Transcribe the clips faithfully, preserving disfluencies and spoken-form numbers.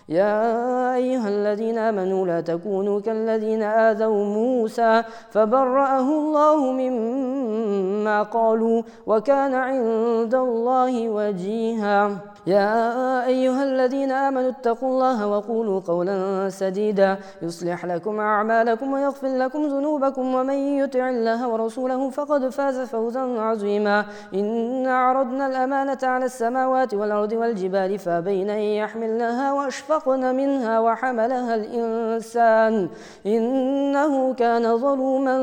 يا أيها الذين آمنوا لا تكونوا كالذين آذوا موسى فبرأه الله مما قالوا وكان عند الله وجيها. يا أيها الذين آمنوا اتقوا الله وقولوا قولا سديدا يصلح لكم أعمالكم ويغفر لكم ذنوبكم ومن يطع الله ورسوله فقد فاز فوزا عظيما. إنا عرضنا الأمانة على السماوات والأرض والجبال فأبين أن يحملنها وأشفقن منها وحملها الإنسان إنه كان ظلوما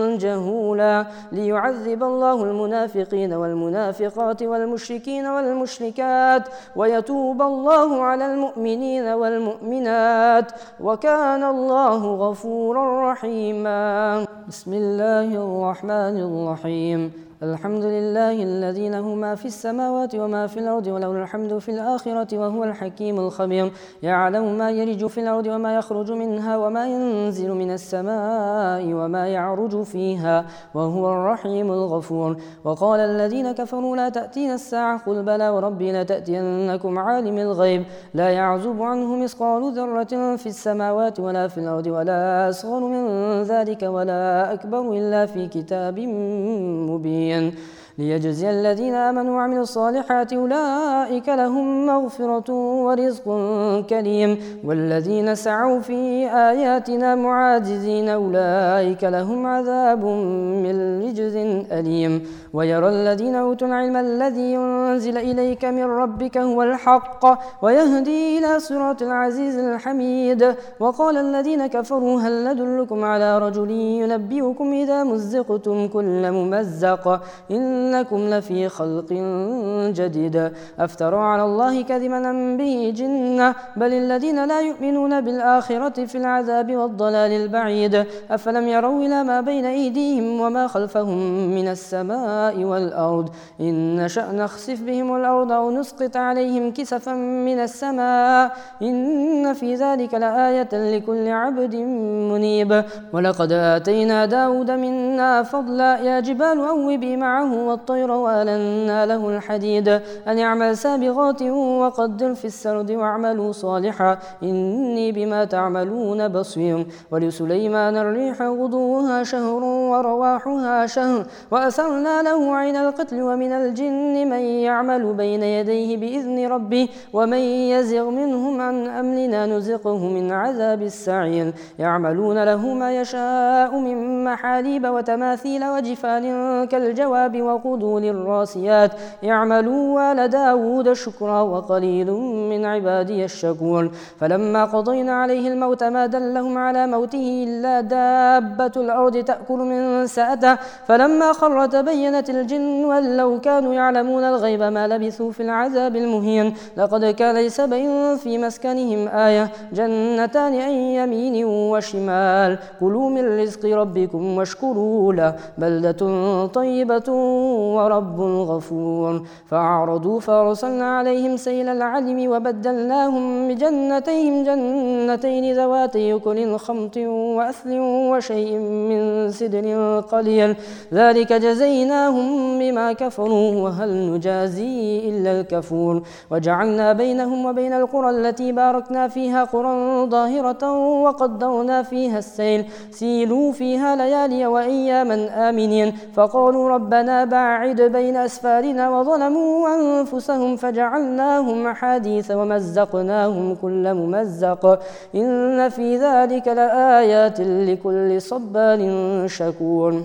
جهولا. ليعذب الله المنافقين والمنافقات والمشركين والمشركات ويتوب الله على المؤمنين والمؤمنات وكان الله غفورا رحيما. بسم الله الرحمن الرحيم. الحمد لله الذي له ما في السماوات وما في الأرض وله الحمد في الآخرة وهو الحكيم الخبير. يعلم ما يلج في الأرض وما يخرج منها وما ينزل من السماء وما يعرج فيها وهو الرحيم الغفور. وقال الذين كفروا لا تأتينا الساعة قل بلى وربي لتأتينكم عالم الغيب لا يعزب عنه مثقال ذرة في السماوات ولا في الأرض ولا أصغر من ذلك ولا أكبر إلا في كتاب مبين ليجزي الذين آمنوا وعملوا الصالحات أولئك لهم مغفرة ورزق كريم. والذين سعوا في آياتنا معاجزين أولئك لهم عذاب من رجز أليم. ويرى الذين أوتوا العلم الذي ينزل إليك من ربك هو الحق ويهدي إلى صراط العزيز الحميد. وقال الذين كفروا هل ندلكم على رجل ينبئكم إذا مزقتم كل ممزق إنكم لفي خلق جديد أفترى على الله كذبا أم به جنة بل الذين لا يؤمنون بالآخرة في العذاب والضلال البعيد. أفلم يروا إلى ما بين أيديهم وما خلفهم من السماء والأرض إن نشأ نخسف بهم الأرض أو نسقط عليهم كسفا من السماء إن في ذلك لآية لكل عبد منيب. ولقد آتينا داود منا فضلا يا جبال أوبي معه والطير وألنا له الحديد أن يعمل سابغات وقدر في السرد واعملوا صالحا إني بما تعملون بصير. ولسليمان الريح غدوها شهر ورواحها شهر وأسرنا له عين القتل ومن الجن من يعمل بين يديه بإذن ربه ومن يزغ منهم عن أمرنا نزقه من عذاب السعير. يعملون له ما يشاء من محاليب وتماثيل وجفان كالجواب وقدور الراسيات يعملوا آل داود شكرا وقليل من عبادي الشكور. فلما قضينا عليه الموت ما دلهم على موته إلا دابة الأرض تأكل من سأته فلما خر تبينت الجن وأن لو كانوا يعلمون الغيب ما لبثوا في العذاب المهين. لقد كان لسبع في مسكنهم آية جنتان عن يمين وشمال كلوا من رزق ربكم واشكروا له بلدة طيبة ورب غفور. فأعرضوا فأرسلنا عليهم سيل العلم وبدلناهم بجنتيهم جنتين ذواتي أكل خمط وأثل وشيء من سدر قليل ذلك جزيناهم بما كفروا وهل نجازي إلا الكفور. وجعلنا بينهم وبين القرى التي باركنا فيها قرى ظاهرة وقدرنا فيها السيل سيلوا فيها ليالي وأياما آمنين فقالوا ربنا باعد بين أسفارنا وظلموا أنفسهم فجعلناهم أحاديث ومزقناهم كل ممزق إن في ذلك لآيات لكل صبار شكور.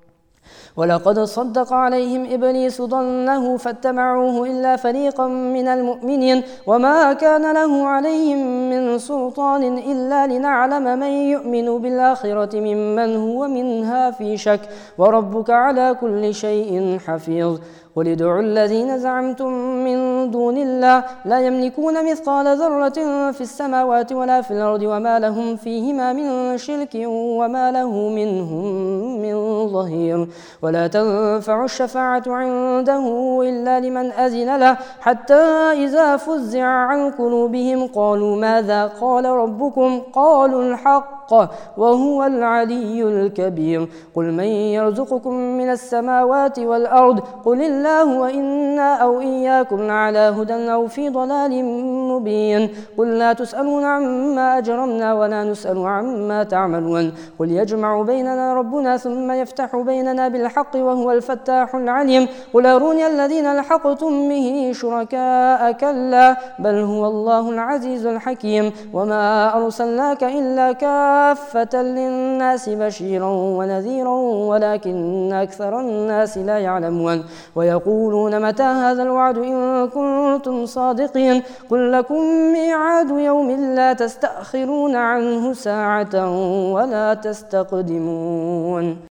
ولقد صدق عليهم إبليس ظنه فاتبعوه إلا فريقا من المؤمنين وما كان له عليهم من سلطان إلا لنعلم من يؤمن بالآخرة ممن هو منها في شك وربك على كل شيء حفيظ. قل ادعوا الذين زعمتم من دون الله لا يملكون مثقال ذرة في السماوات ولا في الأرض وما لهم فيهما من شرك وما له منهم من ظهير. ولا تنفع الشفاعة عنده إلا لمن أذن له حتى إذا فزع عن قلوبهم قالوا ماذا قال ربكم قالوا الحق بالحق وهو العلي الكبير. قل من يرزقكم من السماوات والأرض قل الله وإنا أو إياكم على هدى أو في ضلال مبين. قل لا تسألون عما أجرمنا ولا نسأل عما تعملون. قل يجمع بيننا ربنا ثم يفتح بيننا بالحق وهو الفتاح العليم. قل أروني الذين ألحقتم به شركاء كلا بل هو الله العزيز الحكيم. وما أرسلناك إلا كافة للناس بشيرا ونذيرا ولكن أكثر الناس لا يعلمون. ويقولون متى هذا الوعد إن كنتم صادقين. قل لكم ميعاد يوم لا تستأخرون عنه ساعة ولا تستقدمون.